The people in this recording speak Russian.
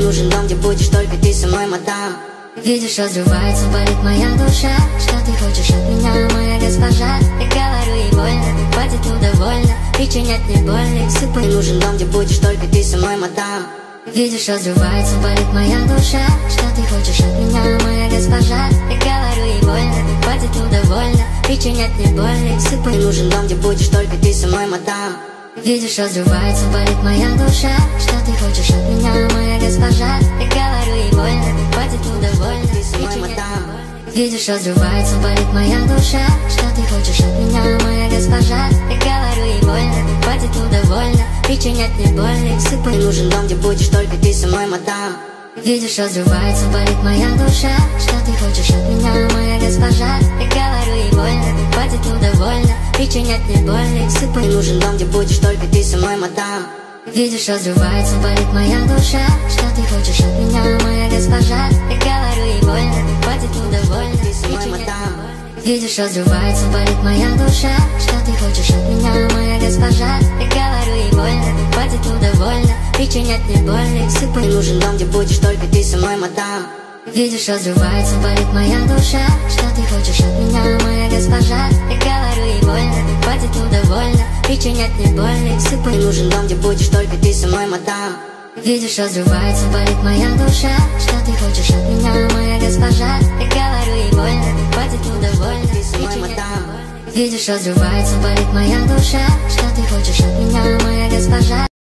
нужен дом, где будешь только ты со мной, мадам. Видишь, разрывается, болит моя душа. Что ты хочешь от меня, моя госпожа? Я говорю ей больно, хватит удовольно, причинять мне больно. Мне нужен дом, где будешь только ты со мной, мадам. Видишь, разрывается, болит моя душа. Что ты хочешь от меня, моя госпожа? Я говорю ей больно, хватит удовольно, причинять мне больно. Мне нужен дом, где будешь только ты со мной, мадам. Видишь, разрывается, болит моя душа. Что ты хочешь от меня, моя госпожа? Я говорю ей больно, хватит удовольно, причинять мне больно. Видишь, разрывается, болит моя душа. Что ты хочешь от меня, моя госпожа? Я говорю ей больно, хватит удовольно, причинять мне больно. Мне нужен дом, где будешь только ты со мной, мадам. Видишь, разрывается, болит моя душа. Что ты хочешь от меня, моя госпожа? Я говорю ей больно, хватит удовольно, причинять мне больно. Мне нужен дом, где будешь только ты со мной, мадам. Видишь, разрывается, болит моя душа. Что ты хочешь от меня, моя госпожа? Я говорю ей больно, хватит удовольно, причинять мне больно. Видишь, разрывается, болит моя душа. Что ты хочешь от меня, моя госпожа? Я говорю ей больно, хватит удовольно, причинять мне больно. Мне нужен дом, где будешь только ты со мной, мадам. Видишь, разрывается, болит моя душа. Что ты хочешь от меня, моя госпожа? Я говорю ей больно, хватит удовольно, причинять мне больно. Мне нужен дом, где будешь только ты со мной, мадам. Видишь, разрывается, болит моя душа. Что ты хочешь от меня, моя госпожа? Я говорю ей больно, хватит удовольно, причинять мне больно. Видишь, разрывается, болит моя душа. Что ты хочешь от меня, моя госпожа?